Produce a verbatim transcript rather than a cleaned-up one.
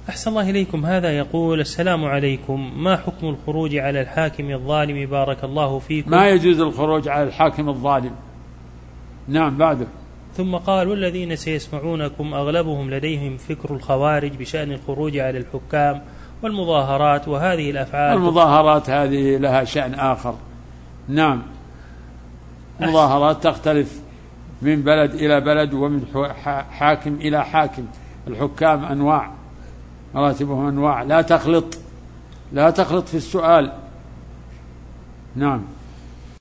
أحسن الله إليكم. هذا يقول: السلام عليكم، ما حكم الخروج على الحاكم الظالم بارك الله فيكم؟ ما يجوز الخروج على الحاكم الظالم. نعم. بعده. ثم قال: والذين سيسمعونكم أغلبهم لديهم فكر الخوارج بشأن الخروج على الحكام والمظاهرات وهذه الأفعال. المظاهرات هذه لها شأن آخر. نعم. مظاهرات تختلف من بلد إلى بلد ومن حاكم إلى حاكم. الحكام أنواع، مراتبهم أنواع، لا تخلط لا تخلط في السؤال. نعم.